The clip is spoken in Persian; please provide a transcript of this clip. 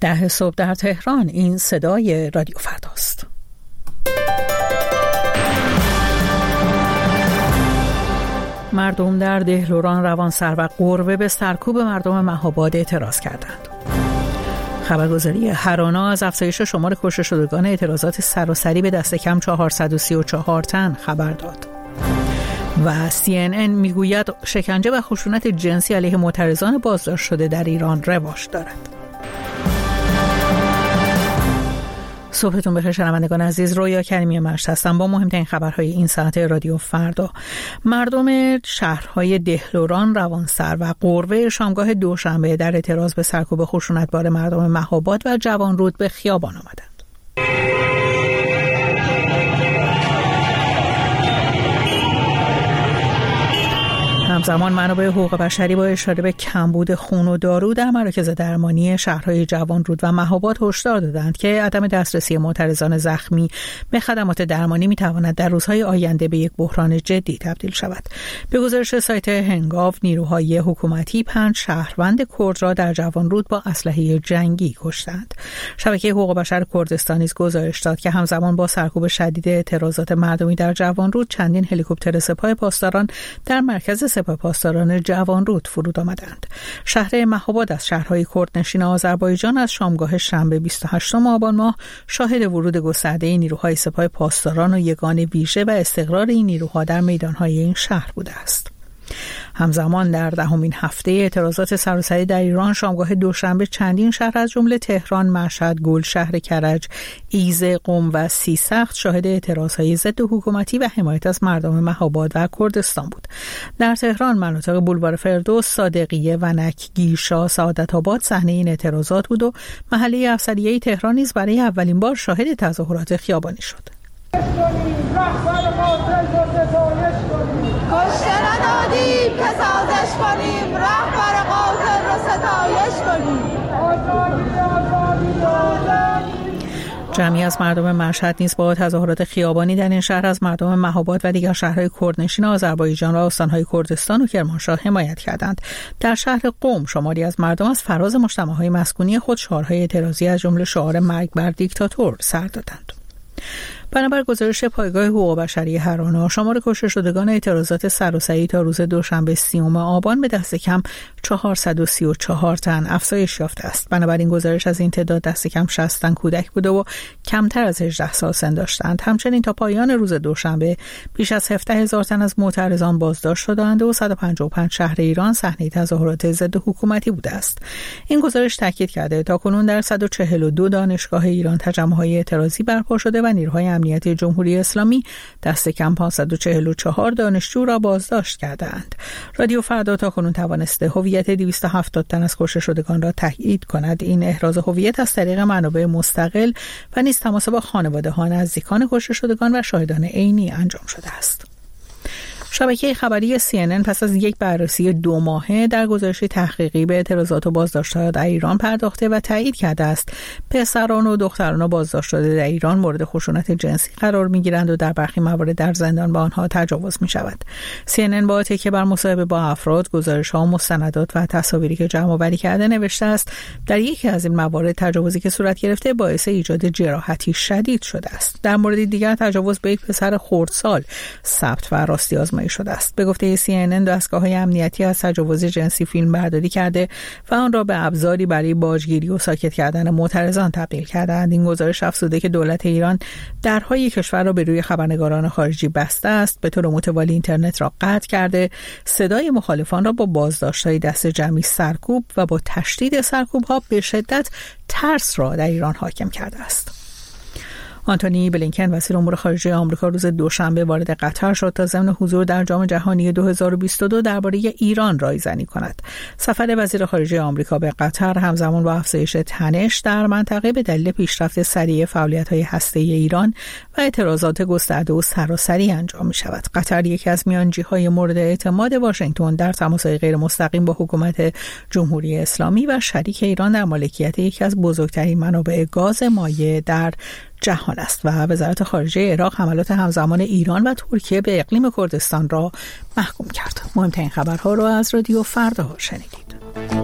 10 صبح در تهران. این صدای رادیو فرداست. مردم در دهلوران، روانسر و قربه به سرکوب مردم مهاباد اعتراض کردند. خبرگزاری هرانا از افزایش شمار کشته شدگان اعتراضات سراسری به دست کم 434 تن خبر داد. و CNN میگوید شکنجه و خشونت جنسی علیه معترضان بازداشت شده در ایران رواج دارد. صبحتون بخیر شنوندگان عزیز، رویا کریمی مشت هستم با مهمترین خبرهای این ساعت رادیو فردا. مردم شهرهای دهلوران، روانسر و قربه شامگاه دوشنبه در اعتراض به سرکوب خشونتبار مردم مهاباد و جوانرود به خیابان آمدند. همزمان منابع حقوق بشری با اشاره به کمبود خون و دارو در مراکز درمانی شهرهای جوانرود و مهاباد هشدار دادند که عدم دسترسی معترضان زخمی به خدمات درمانی میتواند در روزهای آینده به یک بحران جدی تبدیل شود. به گزارش سایت هنگاو، نیروهای حکومتی 5 شهروند کرد را در جوانرود با اسلحه جنگی کشتند. شبکه حقوق بشر کردستان نیز گزارش داد که همزمان با سرکوب شدید اعتراضات مردمی در جوانرود چندین هلیکوپتر سپاه پاسداران در مرکز سپاه پاسداران جوانرود فرود آمدند. شهر مهاباد از شهرهای کردنشین آذربایجان از شامگاه شنبه 28 آبان ماه شاهد ورود گسترده نیروهای سپاه پاسداران و یگان ویژه و استقرار این نیروها در میدانهای این شهر بوده است. همزمان در 10مین هفته اعتراضات سراسری در ایران شامگاه دوشنبه چندین شهر از جمله تهران، مشهد، گلشهر کرج، ایزه، قم و سیسخت شاهد اعتراضهای ضد حکومتی و حمایت از مردم مهاباد و کردستان بود. در تهران مناطق بولوار فردوس، صادقیه، ونک، گیشا، سعادت‌آباد صحنه این اعتراضات بود و محله افسریه تهران نیز برای اولین بار شاهد تظاهرات خیابانی شد. کشته ندادیم که سازش کنیم، رهبر قاتل رو ستایش کنیم. جمعی از مردم مشهد نیز با تظاهرات خیابانی در این شهر از مردم مهاباد و دیگر شهرهای کردنشین آذربایجان و استانهای کردستان و کرمانشاه حمایت کردند. در شهر قم شماری از مردم از فراز مجتمع‌های مسکونی خود شعارهای اعتراضی از جمله شعار مرگ بر دیکتاتور سر دادند. بنابر گزارش پایگاه حقوق بشری هرانا، شمار کشته شدگان اعتراضات سراسری تا روز دوشنبه 30 آبان به دست کم 434 تن افزایش یافته است. بنابراین گزارش از این تعداد دست کم 60 تن کودک بوده و کمتر از 18 سال سن داشتند. همچنین تا پایان روز دوشنبه بیش از 17,000 تن از معترضان بازداشت شدند و 155 شهر ایران صحنه تظاهرات ضد حکومتی بوده است. این گزارش تاکید کرده تاکنون در 142 دانشگاه ایران تجمع‌های اعتراضی برپا شده و نیروهای امنیت جمهوری اسلامی دست کم 544 دانشجو را بازداشت کردند. رادیو فردا تاکنون توانسته هویت 270 تن از کشته شدگان را تایید کند. این احراز هویت از طریق منابع مستقل و نیز تماس با خانواده‌ها، نزدیکان کشته شدگان و شاهدان عینی انجام شده است. شبکه خبری CNN پس از یک بررسی 2 ماهه در گزارش تحقیقی به اعتراضات و بازداشت‌ها در ایران پرداخته و تایید کرده است پسران و دختران بازداشت شده در ایران مورد خشونت جنسی قرار می‌گیرند و در برخی موارد در زندان به آنها تجاوز می‌شود. CNN با تکیه بر مصاحبه با افراد، گزارش‌ها، مستندات و تصاویری که جمع‌آوری کرده نوشته است در یکی از این موارد تجاوزی که صورت گرفته باعث ایجاد جراحتی شدید شده است. در مورد دیگر تجاوز به یک پسر خردسال ثبت و راستی آزمایی شده است. به گفته CNN دستگاه‌های امنیتی از تجاوز جنسی فیلم برداری کرده و آن را به ابزاری برای باجگیری و ساکت کردن معترضان تبدیل کردند. این گزارش افزوده که دولت ایران درهای کشور را به روی خبرنگاران خارجی بسته است، به طور متوالی اینترنت را قطع کرده، صدای مخالفان را با بازداشت‌های دست جمعی سرکوب و با تشدید سرکوب‌ها به شدت ترس را در ایران حاکم کرده است. آنتونی بلینکن وزیر امور خارجه آمریکا روز دوشنبه وارد قطر شد تا ضمن حضور در جام جهانی 2022 درباره ایران رایزنی کند. سفر وزیر خارجه آمریکا به قطر همزمان با افزایش تنش در منطقه به دلیل پیشرفت سریع فعالیت‌های هسته‌ای ایران و اعتراضات گسترده و سراسری انجام می‌شود. قطر یکی از میانجی‌های مورد اعتماد واشنگتن در تماس‌های غیر مستقیم با حکومت جمهوری اسلامی و شریک ایران در مالکیت یکی از بزرگترین منابع گاز مایع در جهان است و وزارت خارجه عراق حملات همزمان ایران و ترکیه به اقلیم کردستان را محکوم کرد. مهمترین خبرها را از رادیو فردا شنیدید.